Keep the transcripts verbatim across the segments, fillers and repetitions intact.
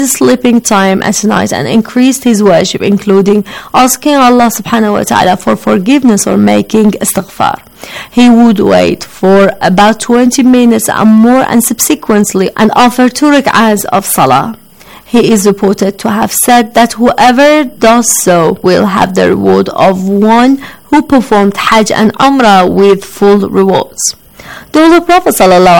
his sleeping time at night and increased his worship, including asking Allah subhanahu wa ta'ala for forgiveness or making istighfar. He would wait for about twenty minutes and more and subsequently and offer two rak'ahs of salah. He is reported to have said that whoever does so will have the reward of one who performed Hajj and Umrah with full rewards. The Holy Prophet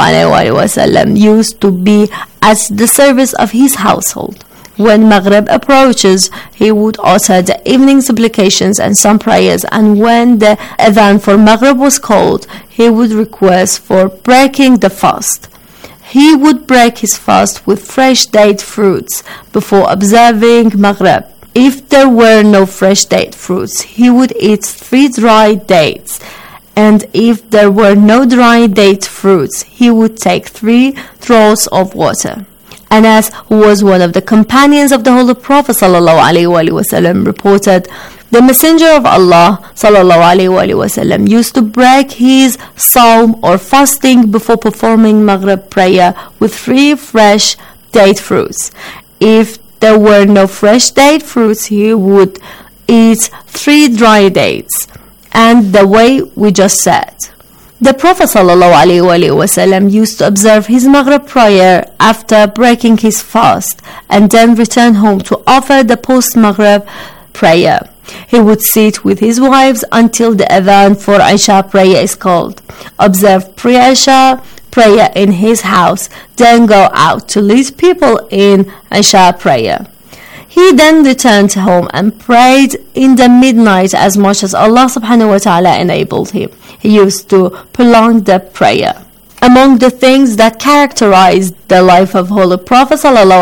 ﷺ used to be at the service of his household. When Maghrib approaches, he would utter the evening supplications and some prayers, and when the adhan for Maghrib was called, he would request for breaking the fast. He would break his fast with fresh date fruits before observing Maghrib. If there were no fresh date fruits, he would eat three dry dates. And if there were no dry date fruits, he would take three draughts of water. Anas, who was one of the companions of the Holy Prophet ﷺ, reported, the Messenger of Allah ﷺ used to break his sawm or fasting before performing Maghrib prayer with three fresh date fruits. If there were no fresh date fruits, he would eat three dry dates. And the way we just said. The Prophet ﷺ used to observe his Maghrib prayer after breaking his fast and then return home to offer the post-Maghrib prayer. He would sit with his wives until the adhan for Isha prayer is called, observe pre-Isha prayer in his house, then go out to lead people in Isha prayer. He then returned home and prayed in the midnight as much as Allah subhanahu wa ta'ala enabled him. He used to prolong the prayer. Among the things that characterized the life of Holy Prophet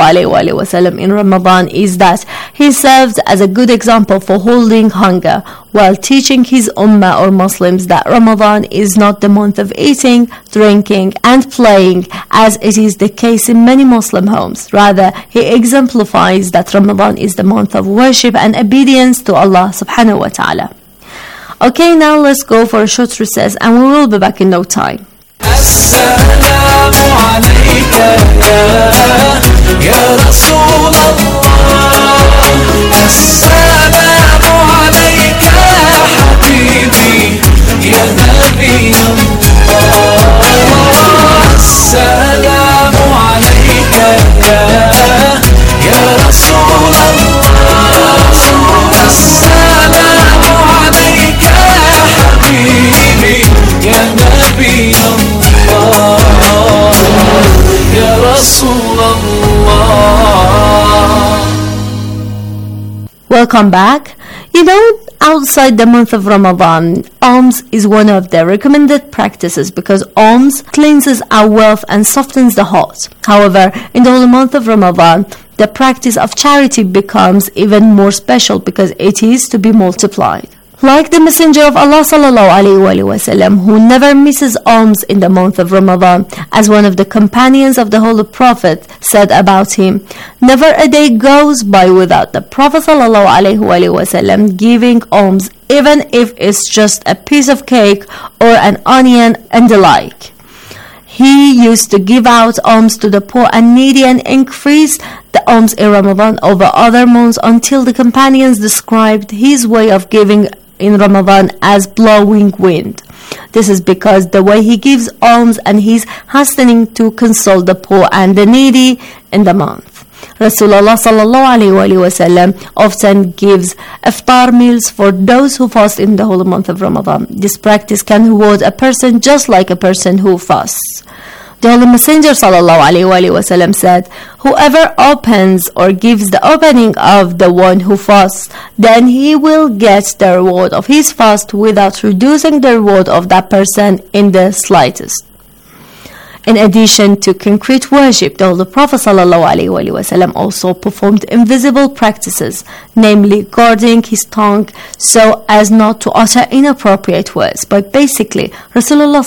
ﷺ in Ramadan is that he served as a good example for holding hunger while teaching his ummah or Muslims that Ramadan is not the month of eating, drinking and playing as it is the case in many Muslim homes. Rather, he exemplifies that Ramadan is the month of worship and obedience to Allah subhanahu wa ta'ala. Okay, now let's go for a short recess and we will be back in no time. السلام عليك يا يا رسول الله السلام عليك يا حبيبي يا نبي الله السلام عليك يا يا رسول الله السلام عليك يا حبيبي يا نبي الله يا رسول الله. Welcome back. You know, outside the month of Ramadan, alms is one of the recommended practices because alms cleanses our wealth and softens the heart. However, in the holy month of Ramadan, the practice of charity becomes even more special because it is to be multiplied. Like the Messenger of Allah sallallahu alaihi wasallam, who never misses alms in the month of Ramadan, as one of the companions of the Holy Prophet said about him, never a day goes by without the Prophet sallallahu alaihi wasallam giving alms, even if it's just a piece of cake or an onion and the like. He used to give out alms to the poor and needy and increase the alms in Ramadan over other months until the companions described his way of giving in Ramadan as blowing wind. This is because the way he gives alms and he's hastening to console the poor and the needy in the month. Rasulullah sallallahu alaihi wasallam often gives iftar meals for those who fast in the holy month of Ramadan. This practice can reward a person just like a person who fasts. The Holy Messenger sallallahu alaihi wasallam said, whoever opens or gives the opening of the one who fasts, then he will get the reward of his fast without reducing the reward of that person in the slightest. In addition to concrete worship, the Holy Prophet ﷺ also performed invisible practices, namely guarding his tongue so as not to utter inappropriate words. But basically, Rasulullah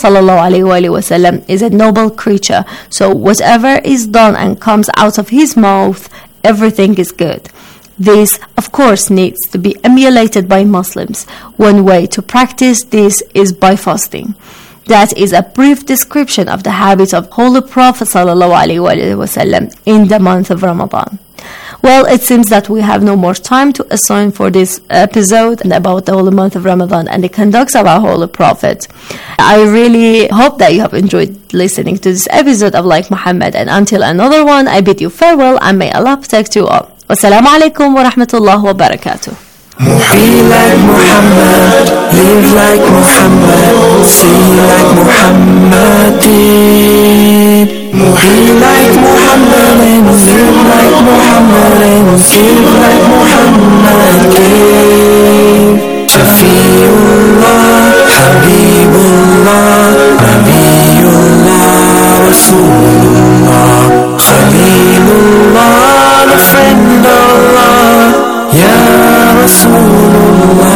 ﷺ is a noble creature, so whatever is done and comes out of his mouth, everything is good. This, of course, needs to be emulated by Muslims. One way to practice this is by fasting. That is a brief description of the habit of Holy Prophet ﷺ in the month of Ramadan. Well, it seems that we have no more time to assign for this episode about the holy month of Ramadan and the conducts of our Holy Prophet. I really hope that you have enjoyed listening to this episode of Like Muhammad, and until another one, I bid you farewell and may Allah protect you all. Wassalamu alaikum wa rahmatullahi wa barakatuh. Be like Muhammad, live like Muhammad, see like Muhammad did. Be like Muhammad and live like Muhammad and give like Muhammad gave. Shafiullah, Habibullah, Nabiyullah, Rasulullah, Khalilullah, the friend of Allah. Ya Rasulullah,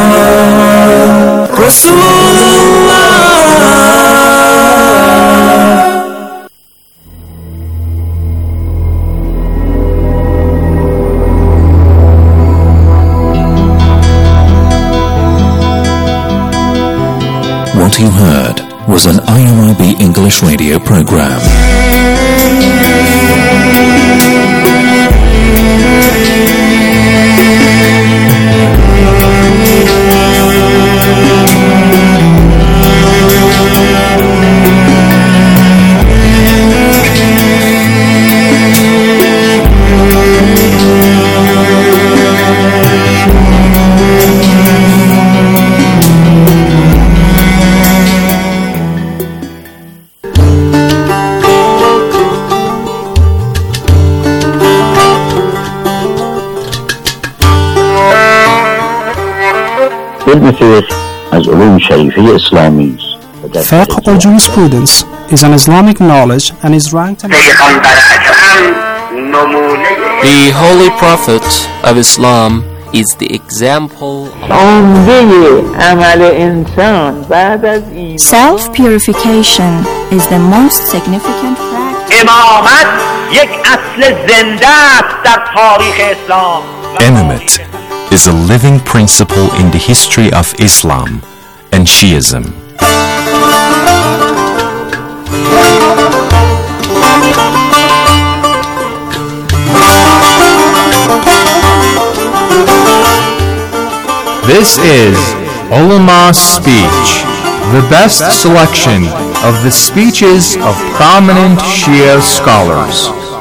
Rasulullah. What you heard was an I O R B English radio program. از علوم شریفه اسلامی است. Fiqh or jurisprudence is an Islamic knowledge and is ranked in The Holy Prophet of Islam is the example of Self-purification is the most significant practice. امامت یک اصل زنده است در تاریخ اسلام. Imamate is a living principle in the history of Islam and Shiism. This is Ulama's Speech, the best selection of the speeches of prominent Shia scholars.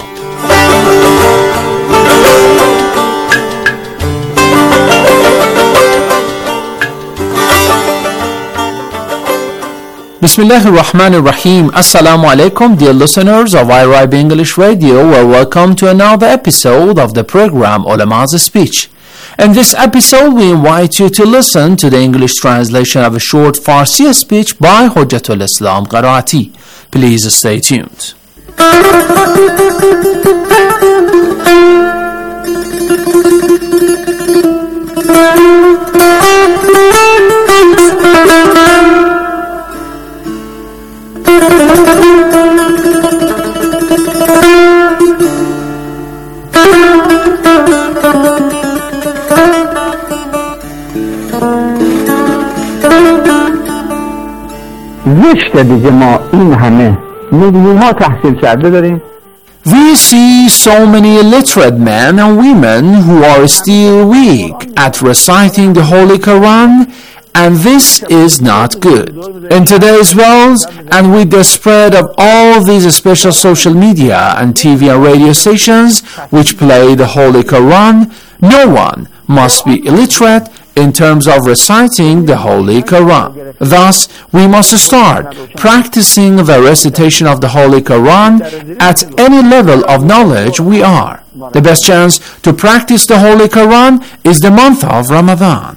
Bismillah ar-Rahman ar-Rahim. Assalamu alaikum, dear listeners of I R I B English Radio. Well, welcome to another episode of the program Ulama's Speech. In this episode, we invite you to listen to the English translation of a short Farsi speech by Hujjatul Islam Qaraati. Please stay tuned. زشته دیگه ما این همه میلیون ها تحصیل کرده داریم. We see so many illiterate men and women who are still weak at reciting the Holy Quran, and this is not good. In today's world, and with the spread of all these special social media and T V and radio stations which play the Holy Quran, no one must be illiterate in terms of reciting the Holy Quran. Thus, we must start practicing the recitation of the Holy Quran at any level of knowledge we are. The best chance to practice the Holy Quran is the month of Ramadan.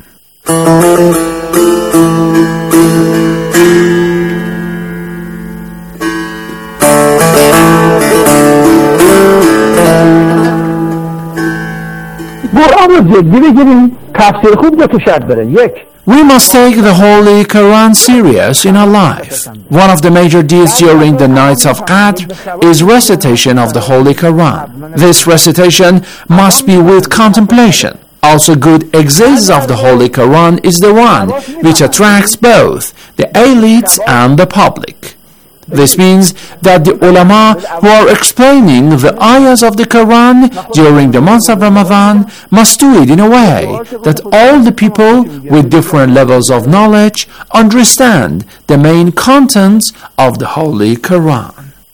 قرآن رو جدی بگیریم، تفسیر خوب تو شرط بره. یک We must take the Holy Quran serious in our life. One of the major deeds during the nights of Qadr is recitation of the Holy Quran. This recitation must be with contemplation. Also, good exegesis of the Holy Quran is the one which attracts both the elites and the public. This means that the ulama who are explaining the ayahs of the Quran during the month of Ramadan must do it in a way that all the people with different levels of knowledge understand the main contents of the Holy Quran.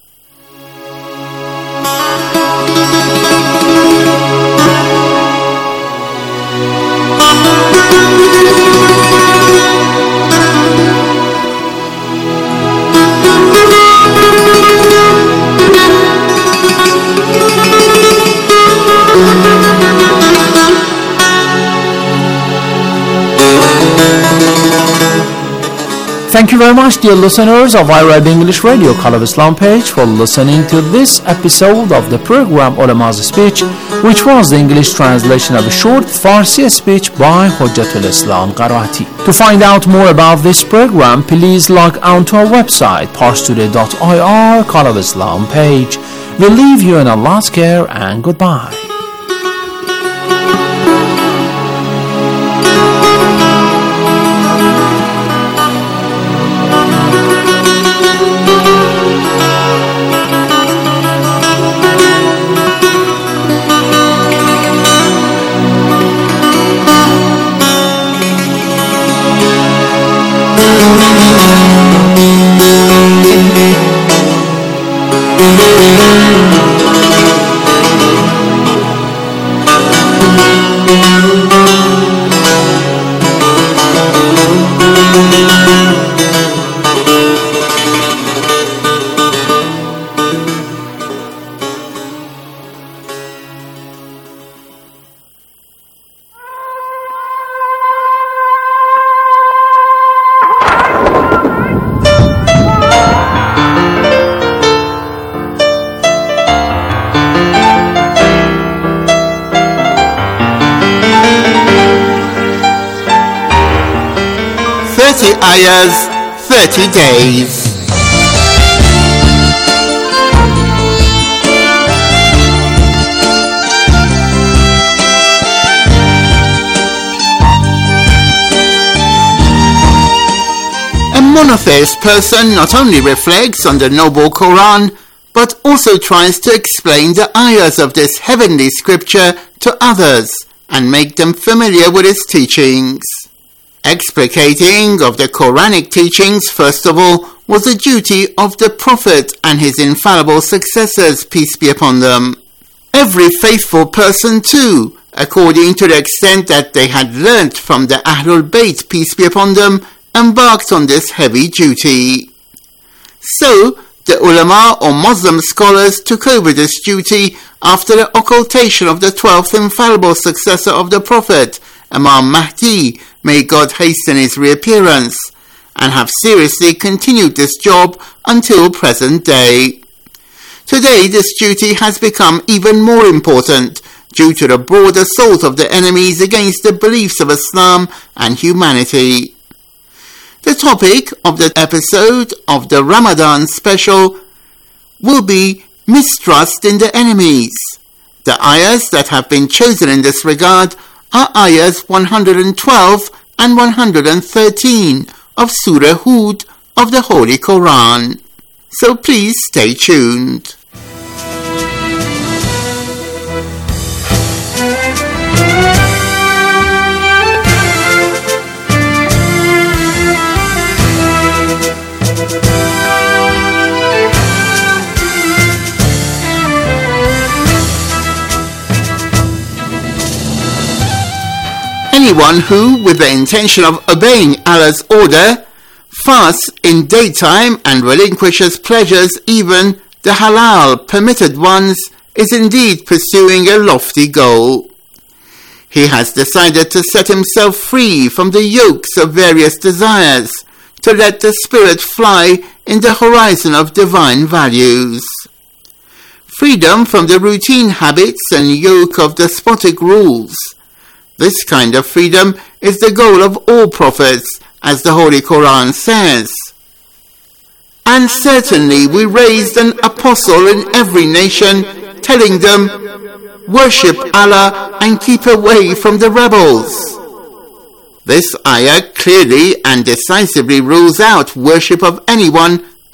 Thank you very much, dear listeners of iRad English Radio Call of Islam page, for listening to this episode of the program Ulama's Speech, which was the English translation of a short Farsi speech by Hujjatul Islam Qarati. To find out more about this program, please log on to our website, parstoday dot I R, Call of Islam page. We leave you in Allah's care and goodbye. thirty ayahs, thirty days. A monotheist person not only reflects on the noble Quran, but also tries to explain the ayahs of this heavenly scripture to others and make them familiar with its teachings. Explicating of the Quranic teachings, first of all, was the duty of the Prophet and his infallible successors, peace be upon them. Every faithful person too, according to the extent that they had learnt from the Ahlul Bayt, peace be upon them, embarked on this heavy duty. So, the ulama or Muslim scholars took over this duty after the occultation of the twelfth infallible successor of the Prophet, Imam Mahdi, may God hasten his reappearance, and have seriously continued this job until present day. Today this duty has become even more important due to the broad assault of the enemies against the beliefs of Islam and humanity. The topic of the episode of the Ramadan special will be mistrust in the enemies. The ayahs that have been chosen in this regard are ayahs one hundred twelve and one hundred thirteen of Surah Hud of the Holy Quran. So please stay tuned. Anyone who, with the intention of obeying Allah's order, fasts in daytime and relinquishes pleasures, even the halal permitted ones, is indeed pursuing a lofty goal. He has decided to set himself free from the yokes of various desires, to let the spirit fly in the horizon of divine values. Freedom from the routine habits and yoke of despotic rules. This kind of freedom is the goal of all prophets, as the Holy Quran says. And certainly we raised an apostle in every nation, telling them, worship Allah and keep away from the rebels. This ayah clearly and decisively rules out worship of anyone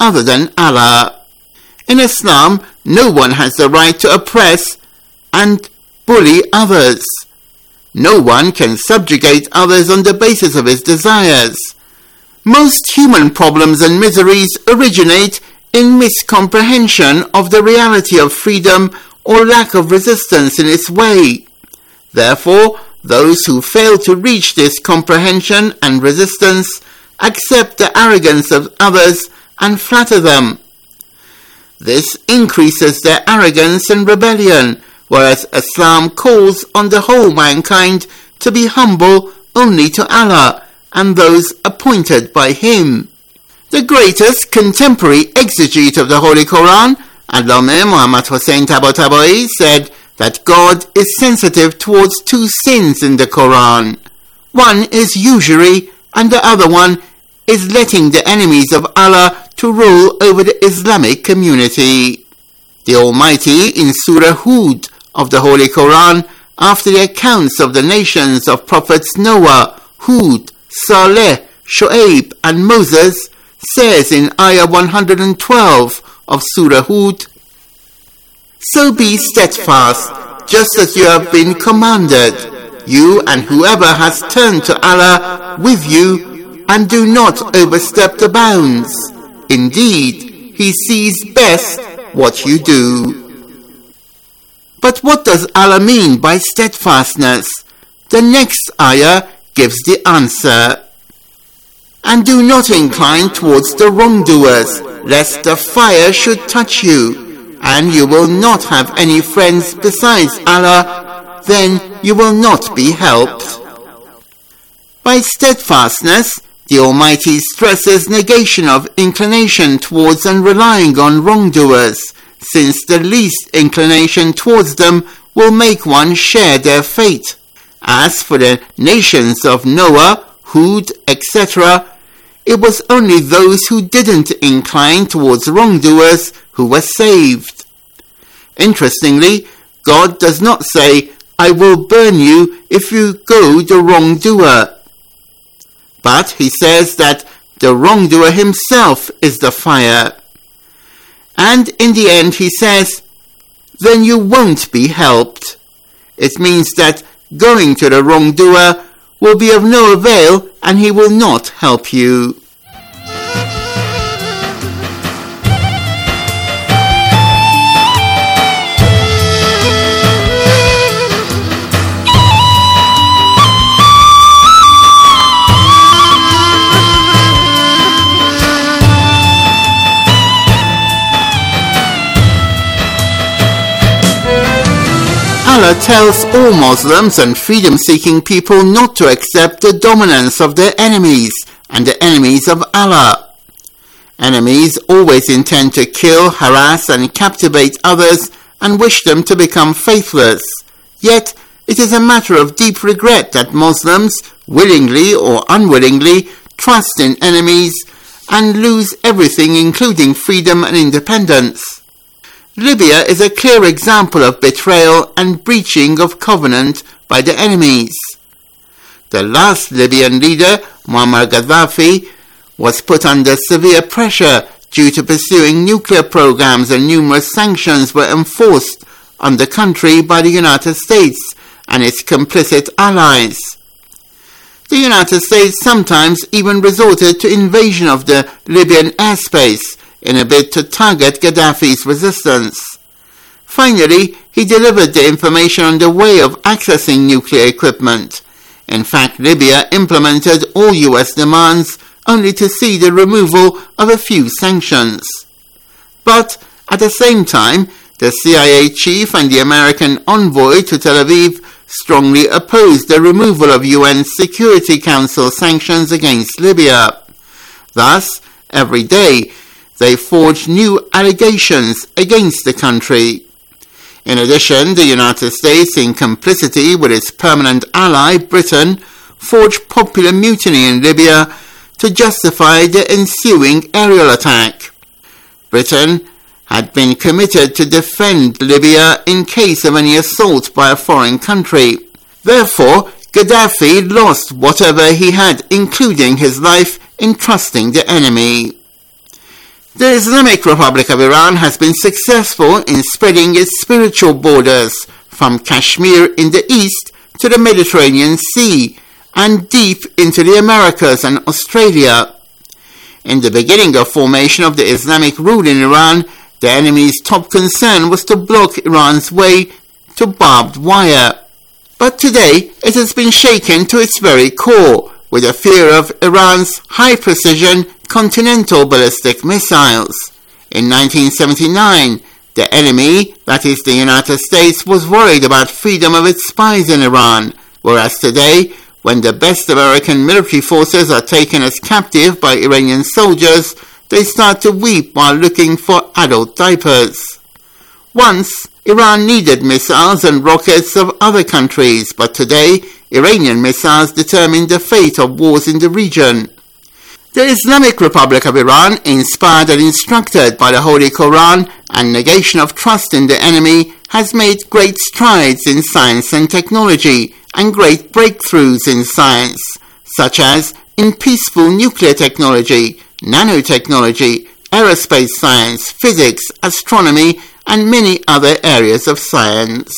other than Allah. In Islam, no one has the right to oppress and bully others. No one can subjugate others on the basis of his desires. Most human problems and miseries originate in miscomprehension of the reality of freedom or lack of resistance in its way. Therefore, those who fail to reach this comprehension and resistance accept the arrogance of others and flatter them. This increases their arrogance and rebellion, whereas Islam calls on the whole mankind to be humble only to Allah and those appointed by Him. The greatest contemporary exegete of the Holy Quran, Allama Muhammad Hussain Tabatabai, said that God is sensitive towards two sins in the Quran. One is usury and the other one is letting the enemies of Allah to rule over the Islamic community. The Almighty in Surah Hud of the Holy Quran, after the accounts of the nations of prophets Noah, Hud, Saleh, Shu'aib and Moses, says in Ayah one hundred twelve of Surah Hud, "So be steadfast, just as you have been commanded, you and whoever has turned to Allah with you, and do not overstep the bounds. Indeed, He sees best what you do." But what does Allah mean by steadfastness? The next ayah gives the answer. "And do not incline towards the wrongdoers, lest the fire should touch you, and you will not have any friends besides Allah, then you will not be helped." By steadfastness, the Almighty stresses negation of inclination towards and relying on wrongdoers, since the least inclination towards them will make one share their fate. As for the nations of Noah, Hud, et cetera, it was only those who didn't incline towards wrongdoers who were saved. Interestingly, God does not say, "I will burn you if you go the wrongdoer." But He says that the wrongdoer himself is the fire. And in the end He says, "Then you won't be helped." It means that going to the wrongdoer will be of no avail and he will not help you. Allah tells all Muslims and freedom-seeking people not to accept the dominance of their enemies and the enemies of Allah. Enemies always intend to kill, harass and captivate others and wish them to become faithless. Yet, it is a matter of deep regret that Muslims, willingly or unwillingly, trust in enemies and lose everything including freedom and independence. Libya is a clear example of betrayal and breaching of covenant by the enemies. The last Libyan leader, Muammar Gaddafi, was put under severe pressure due to pursuing nuclear programs, and numerous sanctions were enforced on the country by the United States and its complicit allies. The United States sometimes even resorted to invasion of the Libyan airspace in a bid to target Gaddafi's resistance. Finally, he delivered the information on the way of accessing nuclear equipment. In fact, Libya implemented all U S demands only to see the removal of a few sanctions. But at the same time, the C I A chief and the American envoy to Tel Aviv strongly opposed the removal of U N Security Council sanctions against Libya. Thus, every day, they forged new allegations against the country. In addition, the United States, in complicity with its permanent ally, Britain, forged popular mutiny in Libya to justify the ensuing aerial attack. Britain had been committed to defend Libya in case of any assault by a foreign country. Therefore, Gaddafi lost whatever he had, including his life, in trusting the enemy. The Islamic Republic of Iran has been successful in spreading its spiritual borders from Kashmir in the east to the Mediterranean Sea and deep into the Americas and Australia. In the beginning of formation of the Islamic rule in Iran, the enemy's top concern was to block Iran's way to barbed wire. But today it has been shaken to its very core with a fear of Iran's high-precision continental ballistic missiles. In nineteen seventy-nine, the enemy, that is the United States, was worried about freedom of its spies in Iran, whereas today, when the best American military forces are taken as captive by Iranian soldiers, they start to weep while looking for adult diapers. Once, Iran needed missiles and rockets of other countries, but today, Iranian missiles determine the fate of wars in the region. The Islamic Republic of Iran, inspired and instructed by the Holy Quran and negation of trust in the enemy, has made great strides in science and technology and great breakthroughs in science, such as in peaceful nuclear technology, nanotechnology, aerospace science, physics, astronomy, and many other areas of science.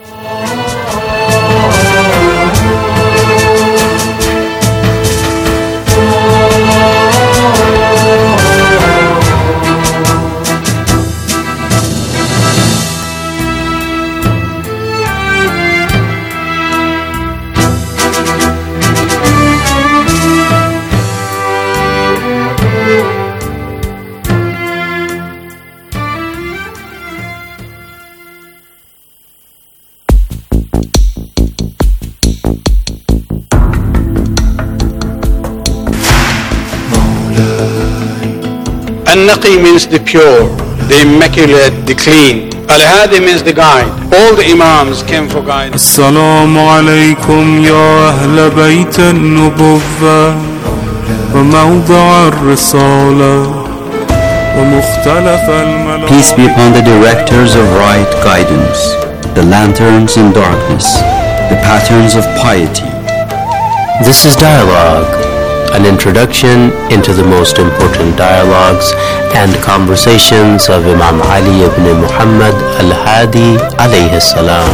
Al-Naqi means the pure, the immaculate, the clean. Al-Hadi means the guide. All the Imams came for guidance. السلام عليكم يا أهل بيت النبوة وموضع الرسالة ومختلف الملائكة. Peace be upon the directors of right guidance, the lanterns in darkness, the patterns of piety. This is Dialogue, an introduction into the most important dialogues and conversations of Imam Ali ibn Muhammad al-Hadi alayhi salam.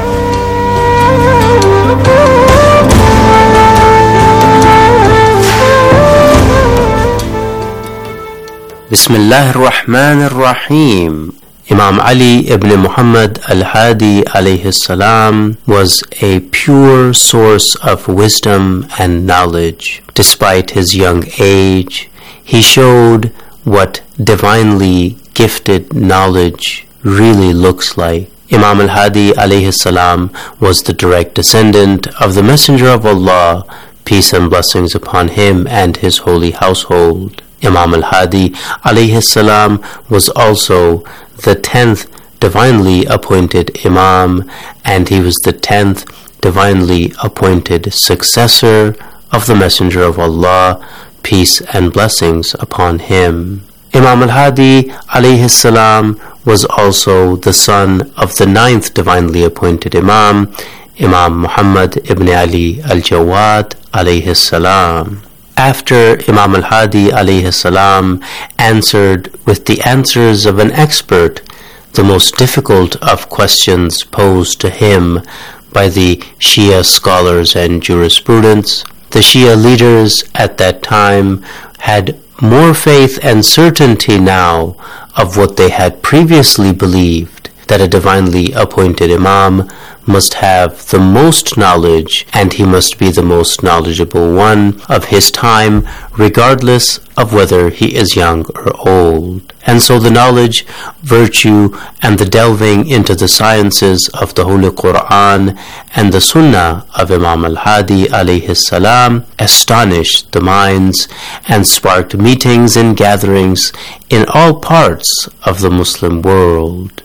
Bismillah ar-Rahman ar-Rahim. Imam Ali ibn Muhammad al-Hadi alayhi salam was a pure source of wisdom and knowledge. Despite his young age, he showed what divinely gifted knowledge really looks like. Imam al-Hadi alayhi salam was the direct descendant of the Messenger of Allah, peace and blessings upon him and his holy household. Imam al-Hadi alayhi salam was also the tenth divinely appointed Imam, and he was the tenth divinely appointed successor of the Messenger of Allah, peace and blessings upon him. Imam al-Hadi alayhi salam was also the son of the ninth divinely appointed Imam, Imam Muhammad ibn Ali al-Jawad alayhi salam. After Imam al-Hadi alayhi salam answered with the answers of an expert the most difficult of questions posed to him by the Shia scholars and jurisprudents, the Shia leaders at that time had more faith and certainty now of what they had previously believed, that a divinely appointed Imam must have the most knowledge, and he must be the most knowledgeable one of his time, regardless of whether he is young or old. And so the knowledge, virtue, and the delving into the sciences of the Holy Quran and the Sunnah of Imam al-Hadi alayhi salam astonished the minds and sparked meetings and gatherings in all parts of the Muslim world.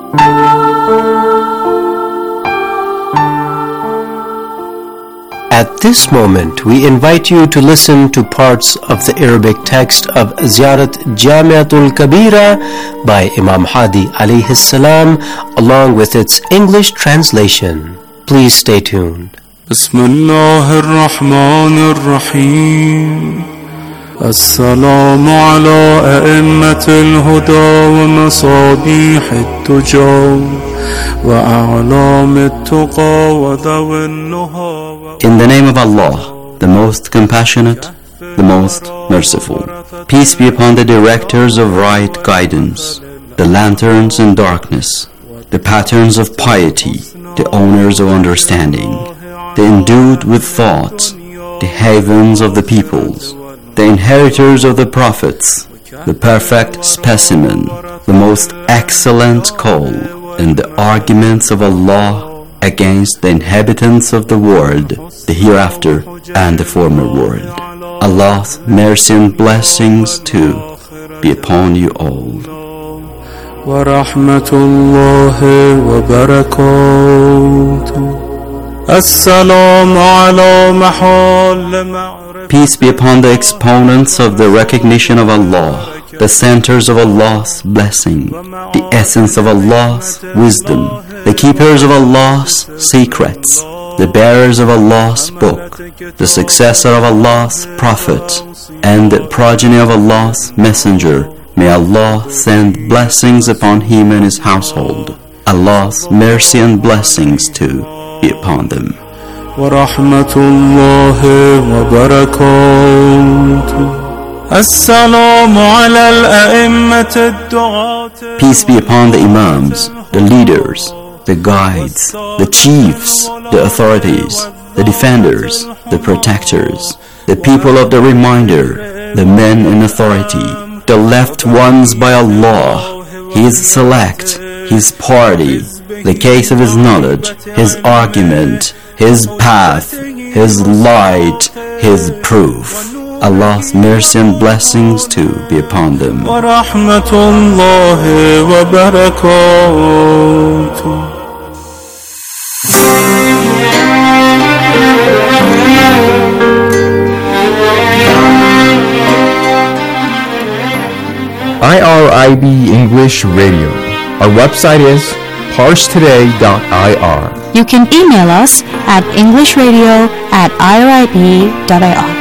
At At this moment, we invite you to listen to parts of the Arabic text of Ziyarat Jamiatul Kabira by Imam Hadi alayhi salam, along with its English translation. Please stay tuned. Bismillah ar-Rahman ar-Rahim. السلام على أئمة الهدى ومصابيح التجار وأعلام التقى وذوي النهى. In the name of Allah, the most compassionate, the most merciful. Peace be upon the directors of right guidance, the lanterns in darkness, the patterns of piety, the owners of understanding, the endued with thoughts, the havens of the peoples, the inheritors of the prophets, the perfect specimen, the most excellent call, and the arguments of Allah against the inhabitants of the world, the hereafter and the former world. Allah's mercy and blessings too be upon you all. ورحمة الله وبركاته. السلام على محل. Peace be upon the exponents of the recognition of Allah, the centers of Allah's blessing, the essence of Allah's wisdom, the keepers of Allah's secrets, the bearers of Allah's book, the successor of Allah's prophet, and the progeny of Allah's messenger. May Allah send blessings upon him and his household. Allah's mercy and blessings too be upon them. ورحمة الله وبركاته. السلام على الأئمة الدعاة. Peace be upon the imams, the leaders, the guides, the chiefs, the authorities, the defenders, the protectors, the people of the reminder, the men in authority, the left ones by Allah, His select, His party, the case of His knowledge, His argument, His path, His light, His proof. Allah's mercy and blessings too be upon them. ورحمة الله وبركاته. I R I B English Radio. Our website is parse today dot I R. You can email us at englishradio at I R I B dot I R.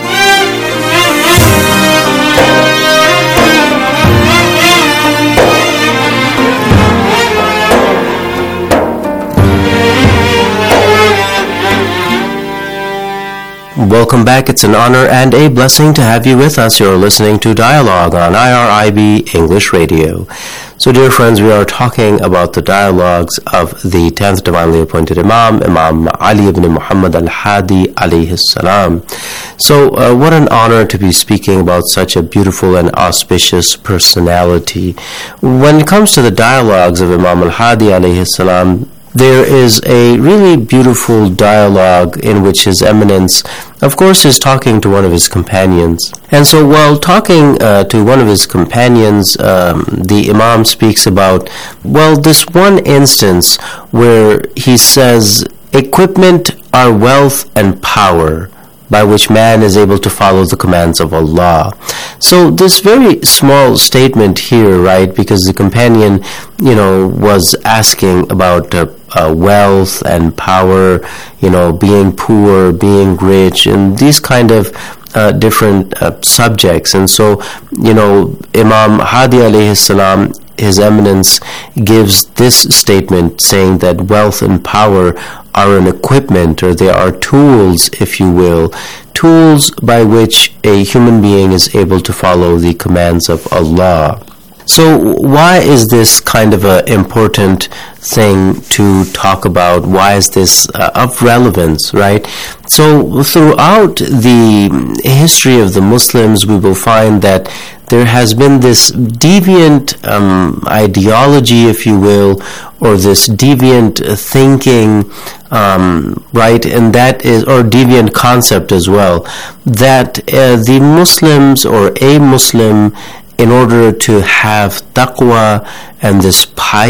Welcome back. It's an honor and a blessing to have you with us. You're listening to Dialogue on I R I B English Radio. So, dear friends, we are talking about the dialogues of the tenth Divinely Appointed Imam, Imam Ali ibn Muhammad al-Hadi alayhi salam. So, uh, what an honor to be speaking about such a beautiful and auspicious personality. When it comes to the dialogues of Imam al-Hadi alayhi salam, there is a really beautiful dialogue in which His Eminence, of course, is talking to one of his companions. And so while talking uh, to one of his companions, um, the Imam speaks about, well, this one instance where he says, equipment are wealth and power, by which man is able to follow the commands of Allah. So this very small statement here, right, because the companion, you know, was asking about uh, uh, wealth and power, you know, being poor, being rich, and these kind of uh, different uh, subjects. And so, you know, Imam Hadi alayhi salam, His Eminence, gives this statement saying that wealth and power are an equipment, or they are tools, if you will, tools by which a human being is able to follow the commands of Allah. So why is this kind of an important thing to talk about? Why is this uh, of relevance, right? So throughout the history of the Muslims, we will find that there has been this deviant um, ideology, if you will, or this deviant thinking, um, right, and that is, or deviant concept as well, that uh, the Muslims or a Muslim in order to have taqwa and this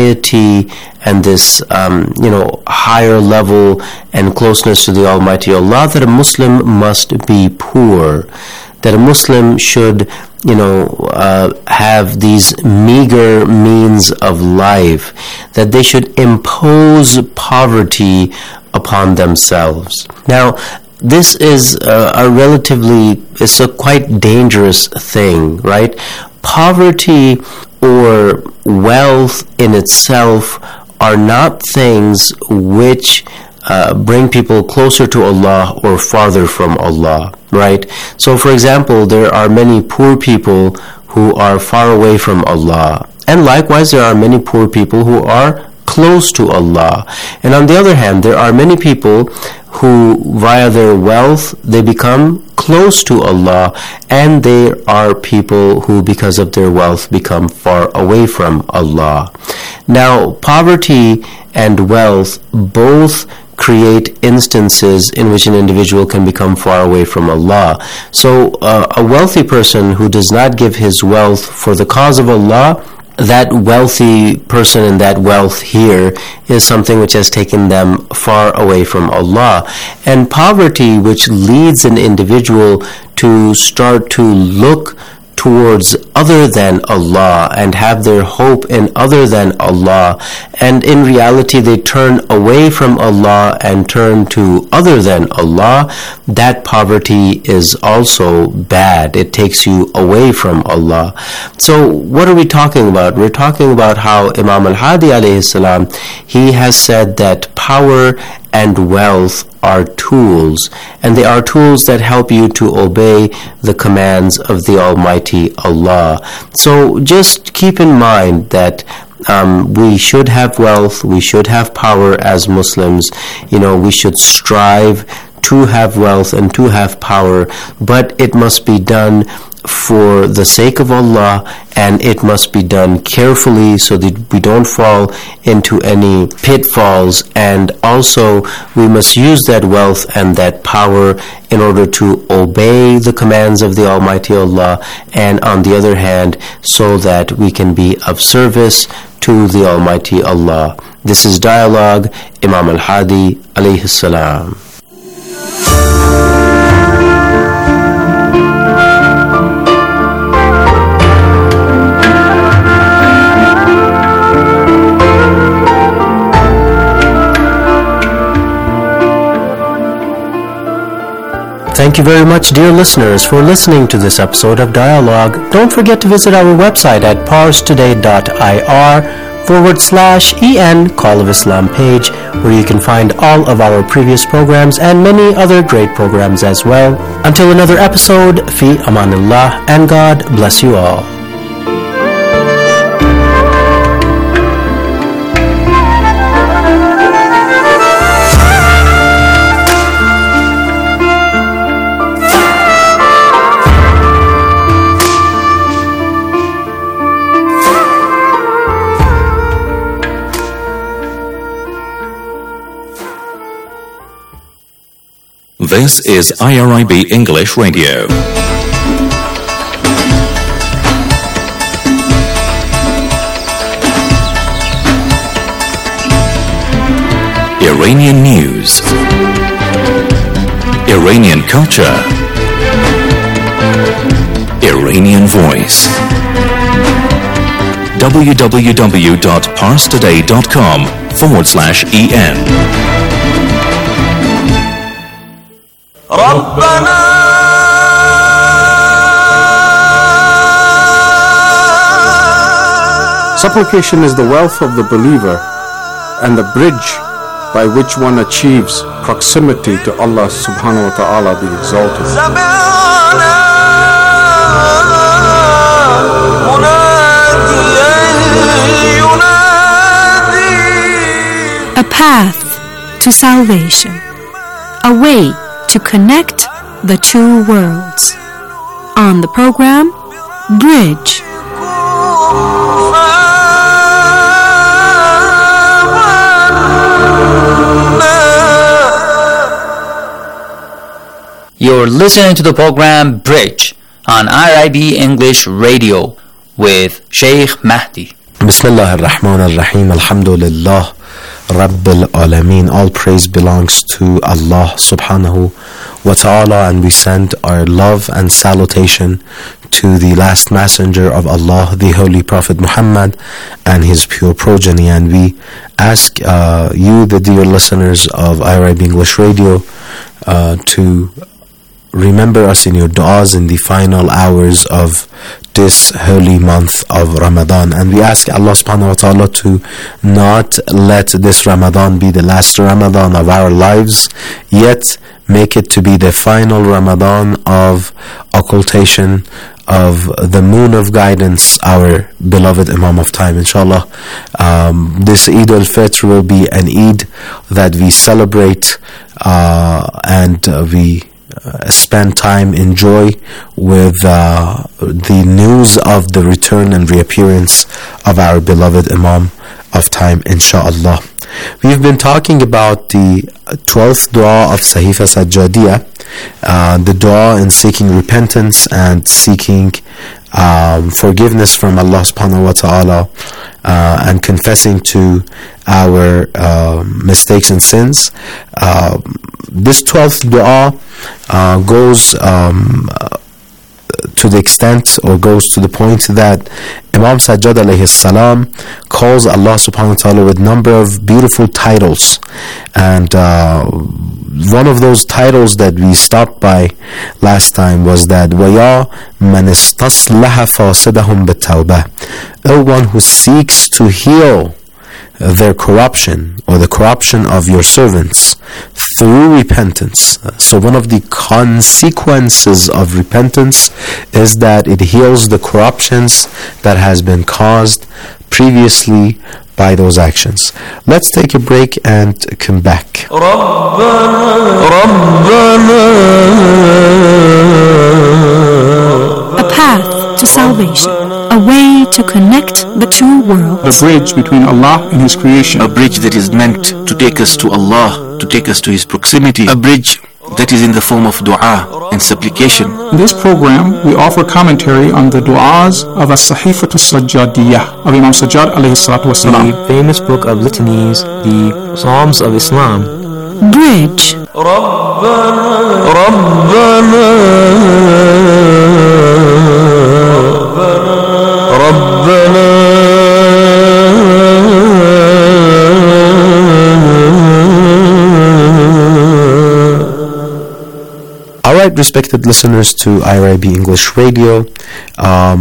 piety and this, um, you know, higher level and closeness to the Almighty Allah, that a Muslim must be poor, that a Muslim should, you know, uh, have these meager means of life, that they should impose poverty upon themselves. Now, this is a, a relatively, it's a quite dangerous thing, right? Poverty or wealth in itself are not things which uh, bring people closer to Allah or farther from Allah, right? So, for example, there are many poor people who are far away from Allah, and likewise there are many poor people who are close to Allah. And on the other hand, there are many people who, via their wealth, they become close to Allah, and there are people who, because of their wealth, become far away from Allah. Now, poverty and wealth both create instances in which an individual can become far away from Allah. So, uh, a wealthy person who does not give his wealth for the cause of Allah, that wealthy person and that wealth here is something which has taken them far away from Allah. And poverty, which leads an individual to start to look towards other than Allah and have their hope in other than Allah, and in reality they turn away from Allah and turn to other than Allah, that poverty is also bad. It takes you away from Allah. So what are we talking about? We're talking about how Imam al-Hadi alayhi salam, he has said that power and wealth are tools, and they are tools that help you to obey the commands of the Almighty Allah. So just keep in mind that um, we should have wealth, we should have power as Muslims. You know, we should strive to have wealth and to have power, but it must be done for the sake of Allah, and it must be done carefully so that we don't fall into any pitfalls. And also we must use that wealth and that power in order to obey the commands of the Almighty Allah, and on the other hand, so that we can be of service to the Almighty Allah. This is Dialogue, Imam al-Hadi alayhi salam. Thank you very much, dear listeners, for listening to this episode of Dialogue. Don't forget to visit our website at parstoday dot I R forward slash en Call of Islam page, where you can find all of our previous programs and many other great programs as well. Until another episode, fi amanillah, and God bless you all. This is I R I B English Radio. Iranian news, Iranian culture, Iranian voice. w w w dot parstoday dot com forward slash en. Supplication is the wealth of the believer and the bridge by which one achieves proximity to Allah subhanahu wa ta'ala the exalted. A path to salvation, a way to connect the two worlds. On the program, Bridge. You're listening to the program Bridge on I R I B English Radio, with Sheikh Mahdi. Bismillah ar-Rahman ar-Rahim. Alhamdulillah Rabbil Alameen. All praise belongs to Allah subhanahu wa ta'ala, and we send our love and salutation to the last messenger of Allah, the Holy Prophet Muhammad, and his pure progeny. And we ask uh, you, the dear listeners of I R I B English Radio, uh, to remember us in your du'as in the final hours of this holy month of Ramadan. And we ask Allah subhanahu wa ta'ala to not let this Ramadan be the last Ramadan of our lives, yet make it to be the final Ramadan of occultation of the moon of guidance, our beloved Imam of time, inshallah. Um, this Eid al-Fitr will be an Eid that we celebrate uh, and uh, we Uh, spend time in joy with uh, the news of the return and reappearance of our beloved Imam of time, inshallah. We've been talking about the twelfth dua of Sahifa Sajjadiyah, uh, the dua in seeking repentance and seeking um, forgiveness from Allah subhanahu wa ta'ala, uh, and confessing to our uh, mistakes and sins. Uh, this twelfth dua uh, goes um, to the extent, or goes to the point, that Imam Sajjad alayhi salam calls Allah subhanahu wa ta'ala with number of beautiful titles. And uh, one of those titles that we stopped by last time was that وَيَا مَنِ اسْتَصْلَحَ فَاسِدَهُمْ بِالتَّوْبَةِ, O one who seeks to heal their corruption, or the corruption of your servants, through repentance. So one of the consequences of repentance is that it heals the corruptions that has been caused previously by those actions. Let's take a break and come back. A path to salvation, a way to connect the two worlds. The bridge between Allah and His creation. A bridge that is meant to take us to Allah, to take us to His proximity. A bridge that is in the form of dua and supplication. In this program, we offer commentary on the du'as of As-Sahifatu Sajjadiyah of Imam Sajjad alayhi salatu wasalam. The famous book of litanies, the Psalms of Islam. Bridge. Alright, respected listeners to I R I B English Radio, um,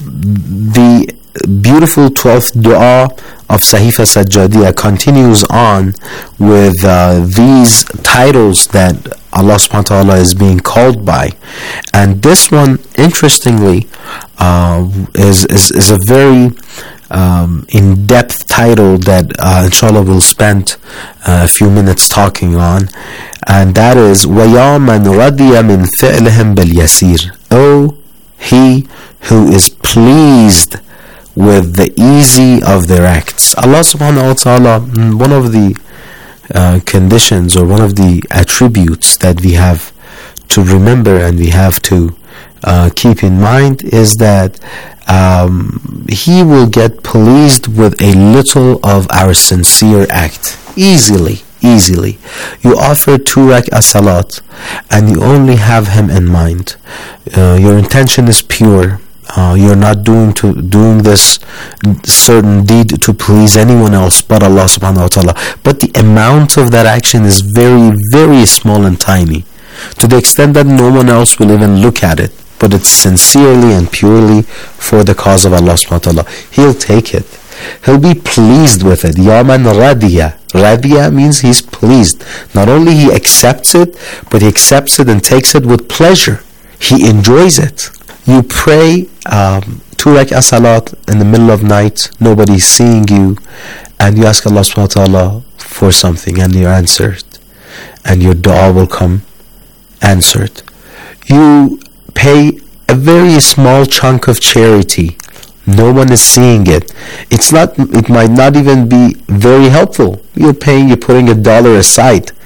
the beautiful twelfth dua of Sahifa Sajjadiyah continues on with uh, these titles that Allah subhanahu wa ta'ala is being called by. And this one, interestingly, uh, is, is, is a very um, in-depth title that uh, inshallah we'll spend uh, a few minutes talking on, and that is وَيَا مَنْ رَضِيَ مِنْ فِعْلِهِمْ بِالْيَسِيرِ, O he who is pleased with the easy of their acts. Allah subhanahu wa ta'ala, one of the uh, conditions, or one of the attributes that we have to remember and we have to uh, keep in mind, is that um, He will get pleased with a little of our sincere act. Easily, easily. You offer two rak'ah salat and you only have Him in mind. Uh, your intention is pure. Uh, you're not doing to doing this certain deed to please anyone else but Allah subhanahu wa ta'ala. But the amount of that action is very, very small and tiny, to the extent that no one else will even look at it. But it's sincerely and purely for the cause of Allah subhanahu wa ta'ala. He'll take it. He'll be pleased with it. Ya man radiya. Radiya means He's pleased. Not only He accepts it, but He accepts it and takes it with pleasure. He enjoys it. You pray um, two rak'ah salat in the middle of night, nobody's seeing you, and you ask Allah subhanahu wa ta'ala for something, and you're answered, and your dua will come answered. You pay a very small chunk of charity, no one is seeing it. It's not, it might not even be very helpful. You're paying, you're putting a dollar aside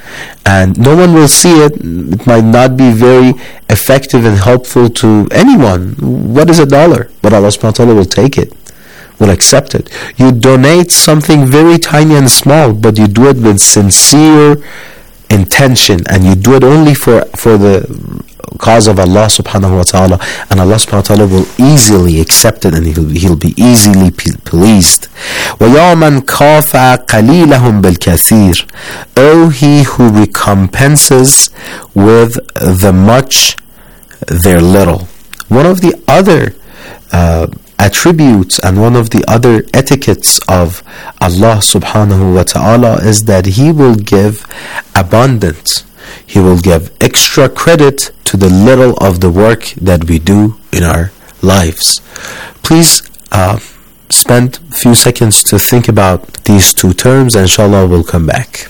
and no one will see it. It might not be very effective and helpful to anyone. What is a dollar? But Allah subhanahu wa ta'ala will take it, will accept it. You donate something very tiny and small, but you do it with sincere intention, and you do it only for, for the cause of Allah subhanahu wa ta'ala, and Allah subhanahu wa ta'ala will easily accept it, and he'll, he'll be easily pleased. وَيَا مَنْ كَافَ قَلِيلَهُمْ بِالْكَثِيرِ, O he who recompenses with the much their little. One of the other uh, attributes and one of the other etiquettes of Allah subhanahu wa ta'ala is that He will give abundance. He will give extra credit to the little of the work that we do in our lives. Please uh, spend a few seconds to think about these two terms, and inshallah we'll come back.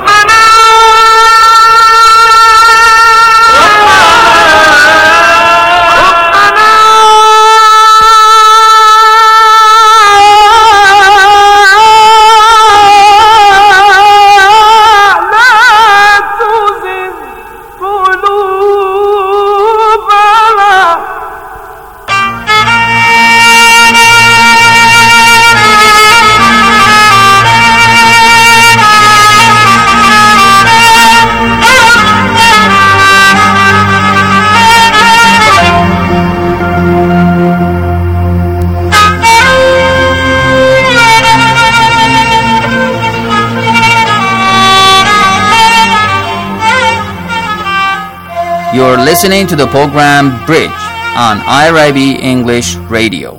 You're listening to the program Bridge on I R I B English Radio.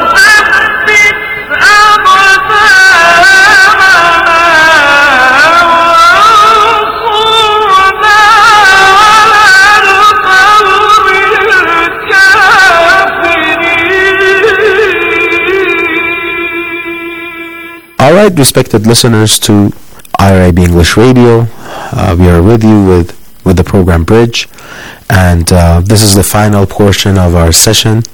All right, respected listeners to I R I B English Radio, uh, we are with you with with the program Bridge, and uh, this is the final portion of our session.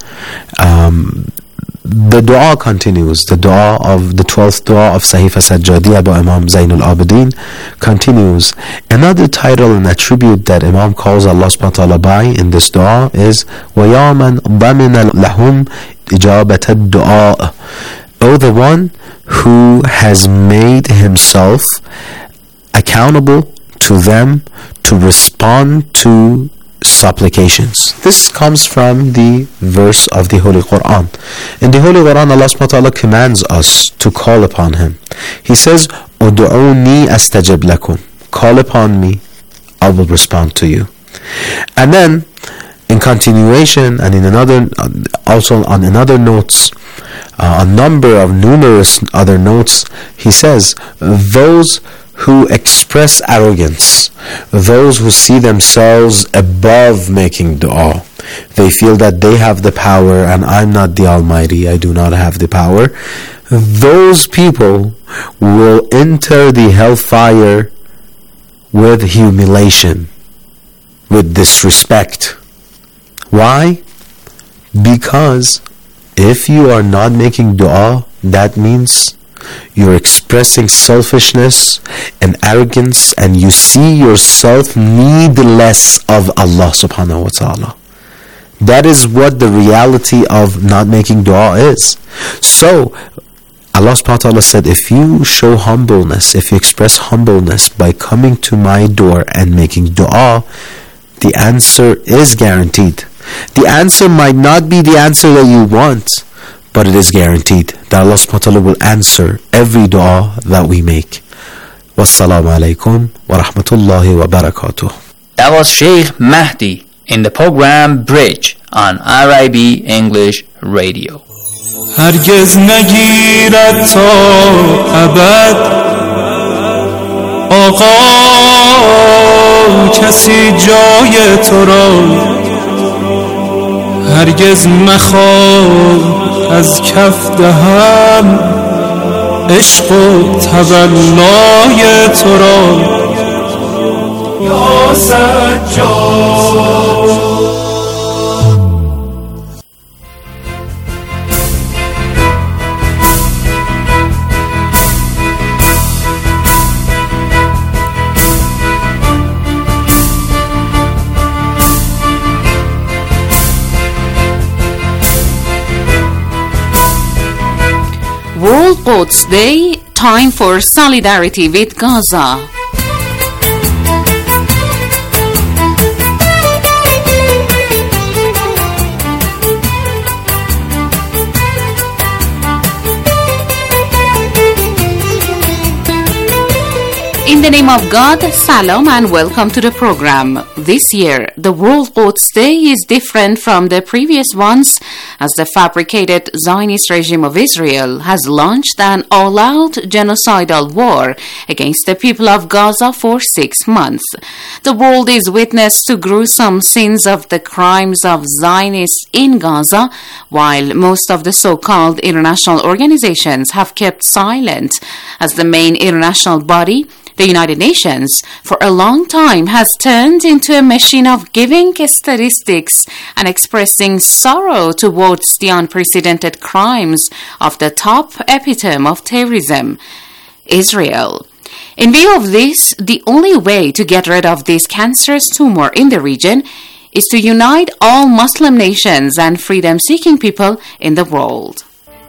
Um, the dua continues. The dua of the twelfth dua of Sahifa Sajjadiyya by Imam Zainul Abidin continues. Another title and attribute that Imam calls Allah subhanahu wa ta'ala by in this dua is وَيَا مَنْ ضَمِنَ لَهُمْ إِجَابَةَ الدُّعَاءِ, O the one who has made himself accountable to them to respond to supplications. This comes from the verse of the Holy Quran. In the Holy Quran, Allah subhanahu wa ta'ala commands us to call upon Him. He says, "Udu'uni astajib lakum." Call upon me, I will respond to you. And then, in continuation, and in another, also on another notes, uh, a number of numerous other notes, He says, those who express arrogance, those who see themselves above making dua, they feel that they have the power and I'm not the Almighty, I do not have the power, those people will enter the hellfire with humiliation, with disrespect. Why? Because if you are not making dua, that means you're expressing selfishness and arrogance, and you see yourself needless of Allah subhanahu wa ta'ala. That is what the reality of not making dua is. So Allah subhanahu wa ta'ala said, if you show humbleness, if you express humbleness by coming to my door and making dua, the answer is guaranteed. The answer might not be the answer that you want, but it is guaranteed that Allah subhanahu wa ta'ala will answer every dua that we make. Wassalamu alaikum wa rahmatullahi wa barakatuh. That was Sheikh Mahdi in the program Bridge on I R I B English Radio. هرگز نگیرد تا ابد آقا کسی جای تو را، هرگز مخواه از کف دهم عشق و تولای تو را. یا سجاد World Quds Day, time for solidarity with Gaza. In the name of God, Salam and welcome to the program. This year, the World Quds Day is different from the previous ones as the fabricated Zionist regime of Israel has launched an all-out genocidal war against the people of Gaza for six months. The world is witness to gruesome scenes of the crimes of Zionists in Gaza, while most of the so-called international organizations have kept silent as the main international body, the United Nations, for a long time has turned into a machine of giving statistics and expressing sorrow towards the unprecedented crimes of the top epitome of terrorism, Israel. In view of this, the only way to get rid of this cancerous tumor in the region is to unite all Muslim nations and freedom-seeking people in the world.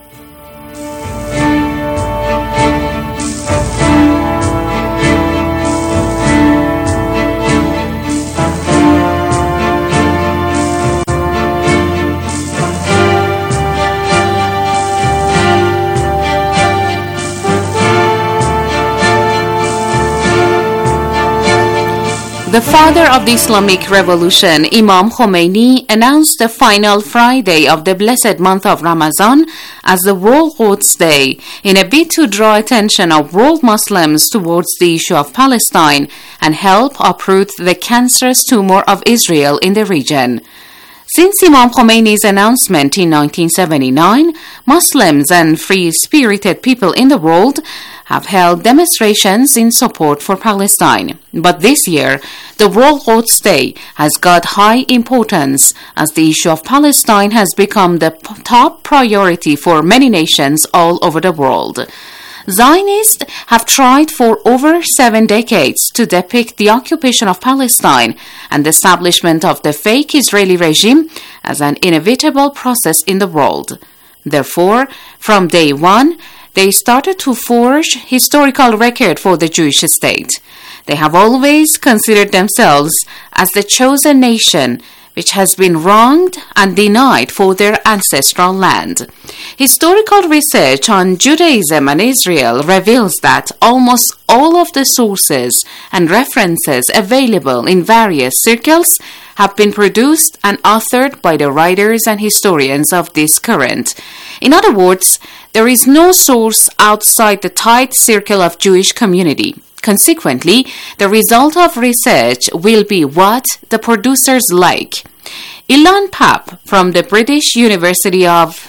The father of the Islamic Revolution, Imam Khomeini, announced the final Friday of the blessed month of Ramadan as the World Quds Day in a bid to draw attention of world Muslims towards the issue of Palestine and help uproot the cancerous tumor of Israel in the region. Since Imam Khomeini's announcement in nineteen seventy-nine, Muslims and free-spirited people in the world have held demonstrations in support for Palestine. But this year, the World Quds Day has got high importance as the issue of Palestine has become the p- top priority for many nations all over the world. Zionists have tried for over seven decades to depict the occupation of Palestine and the establishment of the fake Israeli regime as an inevitable process in the world. Therefore, from day one, they started to forge historical record for the Jewish state. They have always considered themselves as the chosen nation which has been wronged and denied for their ancestral land. Historical research on Judaism and Israel reveals that almost all of the sources and references available in various circles have been produced and authored by the writers and historians of this current. In other words, there is no source outside the tight circle of Jewish community. Consequently, the result of research will be what the producers like. Ilan Papp from the British University of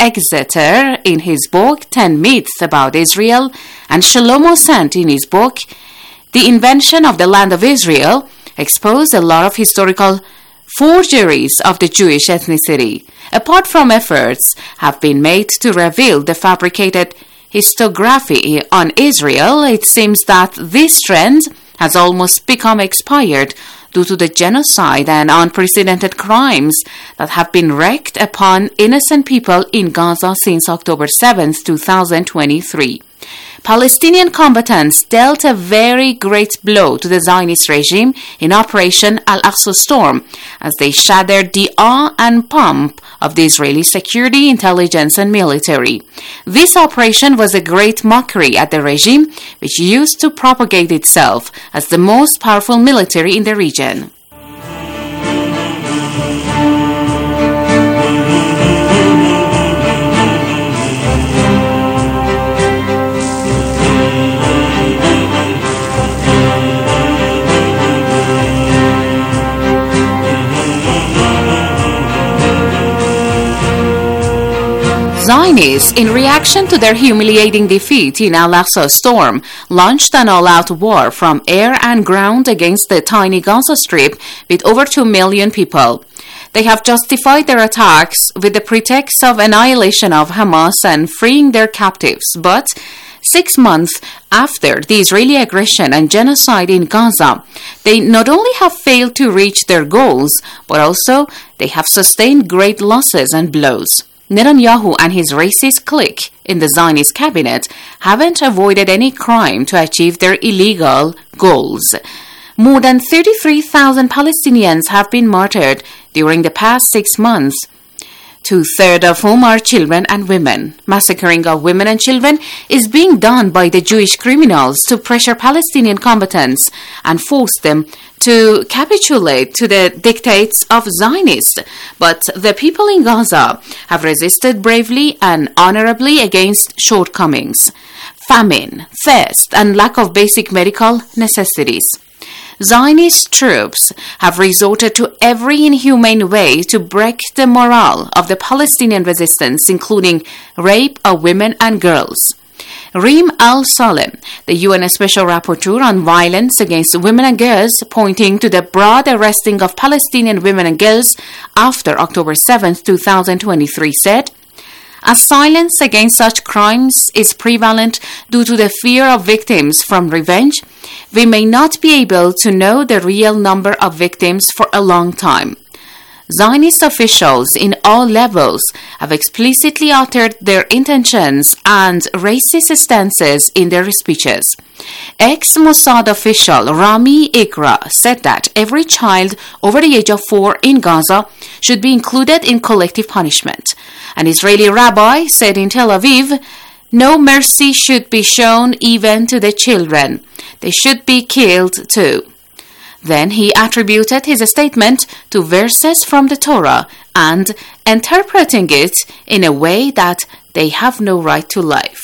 Exeter in his book ten Myths About Israel and Shlomo Sant in his book The Invention of the Land of Israel exposed a lot of historical forgeries of the Jewish ethnicity. Apart from efforts have been made to reveal the fabricated historiography on Israel, it seems that this trend has almost become expired due to the genocide and unprecedented crimes that have been wreaked upon innocent people in Gaza since October seventh, twenty twenty-three. Palestinian combatants dealt a very great blow to the Zionist regime in Operation Al-Aqsa Storm as they shattered the awe and pomp of the Israeli security, intelligence, and military. This operation was a great mockery at the regime, which used to propagate itself as the most powerful military in the region. Zionists, in reaction to their humiliating defeat in Al-Aqsa Storm, launched an all-out war from air and ground against the tiny Gaza Strip with over two million people. They have justified their attacks with the pretext of annihilation of Hamas and freeing their captives, but six months after the Israeli aggression and genocide in Gaza, they not only have failed to reach their goals, but also they have sustained great losses and blows. Netanyahu and his racist clique in the Zionist cabinet haven't avoided any crime to achieve their illegal goals. More than thirty-three thousand Palestinians have been martyred during the past six months, two-thirds of whom are children and women. Massacring of women and children is being done by the Jewish criminals to pressure Palestinian combatants and force them to capitulate to the dictates of Zionists. But the people in Gaza have resisted bravely and honorably against shortcomings, famine, thirst, and lack of basic medical necessities. Zionist troops have resorted to every inhumane way to break the morale of the Palestinian resistance, including rape of women and girls. Reem Al-Salem, the U N Special Rapporteur on Violence Against Women and Girls, pointing to the broad arresting of Palestinian women and girls after October seventh, twenty twenty-three, said, "As silence against such crimes is prevalent due to the fear of victims from revenge, we may not be able to know the real number of victims for a long time." Zionist officials in all levels have explicitly uttered their intentions and racist stances in their speeches. Ex-Mossad official Rami Ikra said that every child over the age of four in Gaza should be included in collective punishment. An Israeli rabbi said in Tel Aviv, "No mercy should be shown even to the children. They should be killed too." Then he attributed his statement to verses from the Torah and interpreting it in a way that they have no right to life.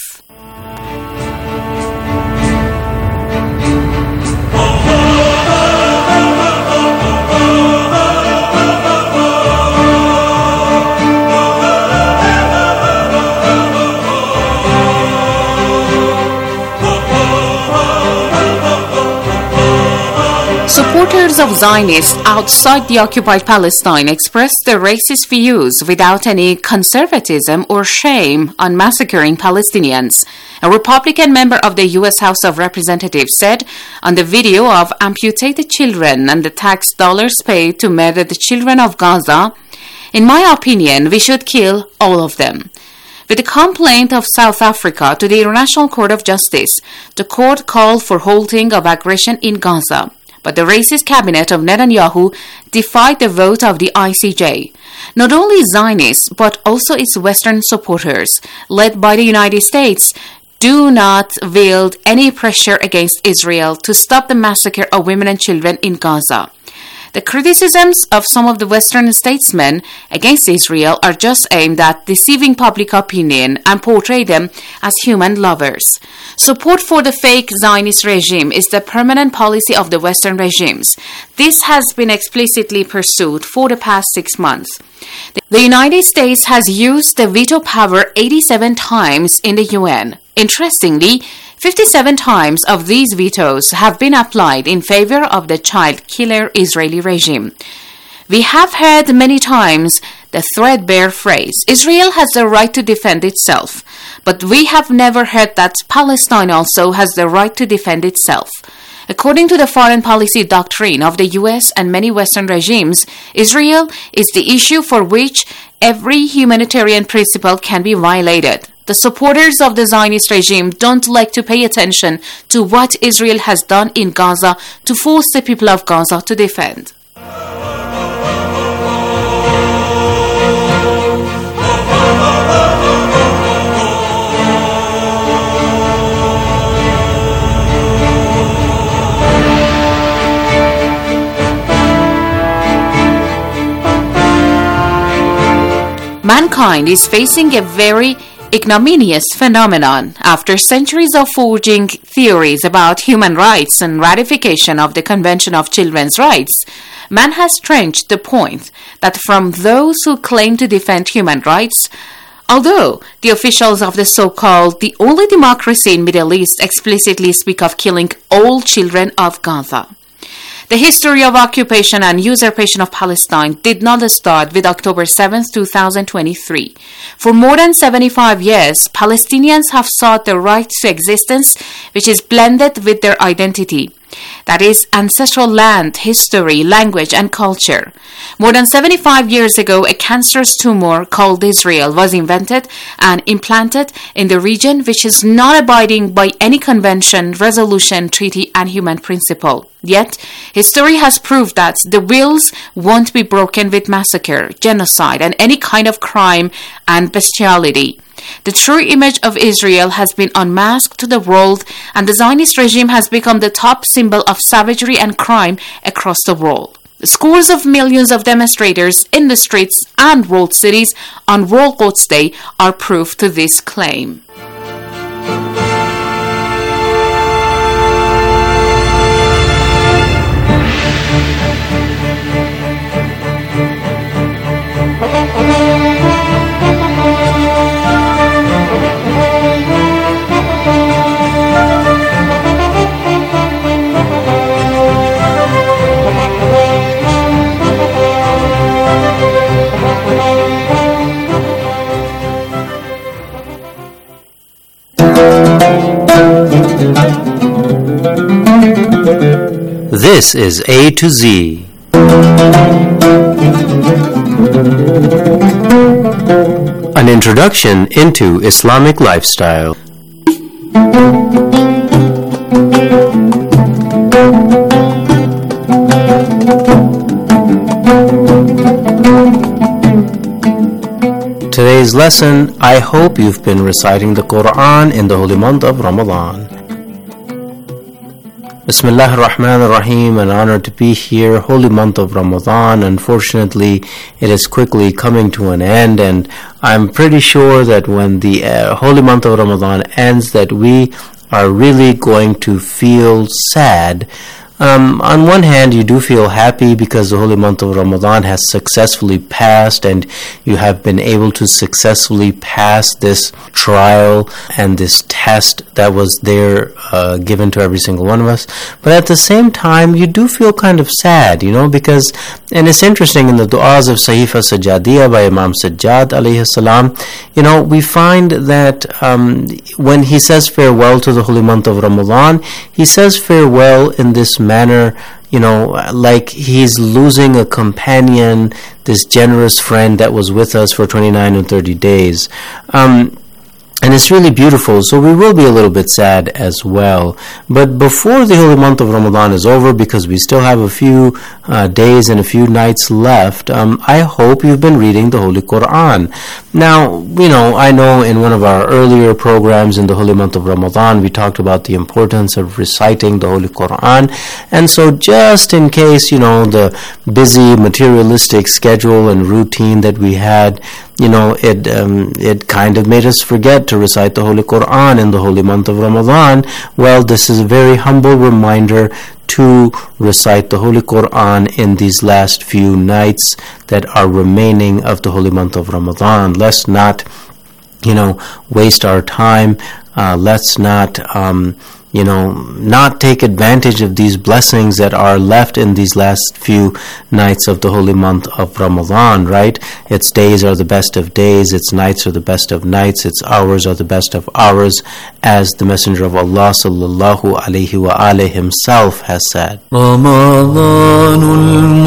Supporters of Zionists outside the occupied Palestine expressed their racist views without any conservatism or shame on massacring Palestinians. A Republican member of the U S House of Representatives said on the video of amputated children and the tax dollars paid to murder the children of Gaza, "In my opinion, we should kill all of them." With the complaint of South Africa to the International Court of Justice, the court called for halting of aggression in Gaza. But the racist cabinet of Netanyahu defied the vote of the I C J. Not only Zionists, but also its Western supporters, led by the United States, do not wield any pressure against Israel to stop the massacre of women and children in Gaza. The criticisms of some of the Western statesmen against Israel are just aimed at deceiving public opinion and portray them as human lovers. Support for the fake Zionist regime is the permanent policy of the Western regimes. This has been explicitly pursued for the past six months. The United States has used the veto power eighty-seven times in the U N. Interestingly, fifty-seven times of these vetoes have been applied in favor of the child-killer Israeli regime. We have heard many times the threadbare phrase, "Israel has the right to defend itself," but we have never heard that Palestine also has the right to defend itself. According to the foreign policy doctrine of the U S and many Western regimes, Israel is the issue for which every humanitarian principle can be violated. The supporters of the Zionist regime don't like to pay attention to what Israel has done in Gaza to force the people of Gaza to defend. Mankind is facing a very ignominious phenomenon. After centuries of forging theories about human rights and ratification of the Convention of Children's Rights, man has trenched the point that from those who claim to defend human rights, although the officials of the so-called the only democracy in Middle East explicitly speak of killing all children of Gaza. The history of occupation and usurpation of Palestine did not start with October seventh, twenty twenty-three. For more than seventy-five years, Palestinians have sought the right to existence which is blended with their identity. That is ancestral land, history, language, and culture. More than seventy-five years ago, a cancerous tumor called Israel was invented and implanted in the region, which is not abiding by any convention, resolution, treaty, and human principle. Yet, history has proved that the wills won't be broken with massacre, genocide, and any kind of crime and bestiality. The true image of Israel has been unmasked to the world, and the Zionist regime has become the top symbol of savagery and crime across the world. Scores of millions of demonstrators in the streets and world cities on World Quds Day are proof to this claim. This is A to Z. An introduction into Islamic lifestyle. Today's lesson, I hope you've been reciting the Quran in the holy month of Ramadan. Bismillah ar-Rahman ar-Rahim, an honor to be here, holy month of Ramadan. Unfortunately, it is quickly coming to an end, and I'm pretty sure that when the uh, holy month of Ramadan ends, that we are really going to feel sad. Um, on one hand, you do feel happy because the holy month of Ramadan has successfully passed and you have been able to successfully pass this trial and this test that was there uh, given to every single one of us. But at the same time, you do feel kind of sad, you know, because, and it's interesting, in the du'as of Sahifa Sajjadiyah by Imam Sajjad alayhi salam, you know, we find that um, when he says farewell to the holy month of Ramadan, he says farewell in this manner, you know, like he's losing a companion, this generous friend that was with us for twenty-nine and thirty days. Um, And it's really beautiful, so we will be a little bit sad as well. But before the holy month of Ramadan is over, because we still have a few uh, days and a few nights left, um, I hope you've been reading the Holy Quran. Now, you know, I know in one of our earlier programs in the holy month of Ramadan, we talked about the importance of reciting the Holy Quran. And so just in case, you know, the busy materialistic schedule and routine that we had, you know, it um, it kind of made us forget to recite the Holy Quran in the holy month of Ramadan. Well, this is a very humble reminder to recite the Holy Quran in these last few nights that are remaining of the holy month of Ramadan. Let's not, you know, waste our time. Uh, let's not, um, you know, not take advantage of these blessings that are left in these last few nights of the holy month of Ramadan, right? Its days are the best of days, its nights are the best of nights, its hours are the best of hours, as the Messenger of Allah sallallahu alayhi wa alayhi himself has said. Ramadanul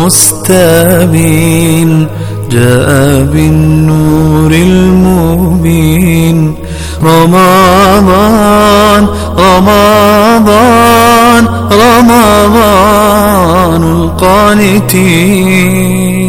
mustabin jaa bin nuril mubin. Ramadan, Ramadan, Ramadanul qanitin.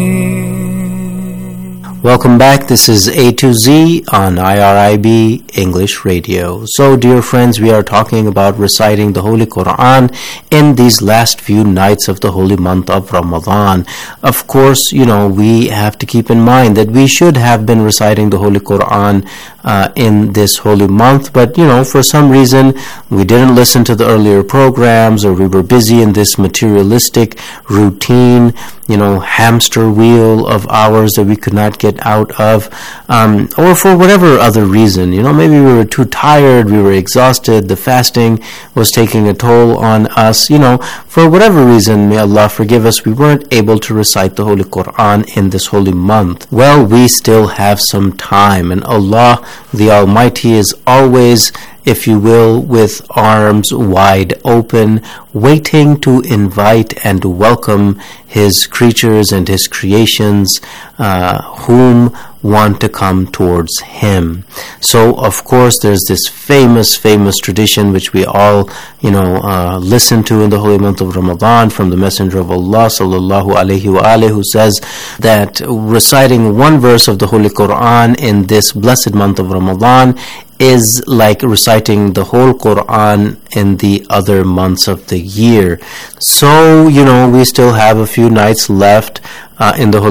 Welcome back. This is A to Z on I R I B English Radio. So, dear friends, we are talking about reciting the Holy Quran in these last few nights of the holy month of Ramadan. Of course, you know, we have to keep in mind that we should have been reciting the Holy Quran uh, in this holy month, but, you know, for some reason, we didn't listen to the earlier programs, or we were busy in this materialistic routine, you know, hamster wheel of ours that we could not get out of, um, or for whatever other reason, you know, maybe we were too tired, we were exhausted, the fasting was taking a toll on us, you know, for whatever reason, may Allah forgive us, we weren't able to recite the Holy Quran in this holy month. Well, we still have some time, and Allah, the Almighty, is always, if you will, with arms wide open, waiting to invite and to welcome His creatures and His creations uh, whom want to come towards Him. So, of course, there's this famous, famous tradition which we all, you know, uh, listen to in the holy month of Ramadan from the Messenger of Allah, sallallahu alaihi wa alihi, who says that reciting one verse of the Holy Quran in this blessed month of Ramadan is like reciting the whole Quran in the other months of the year. So, you know, we still have a few nights left uh, in the holy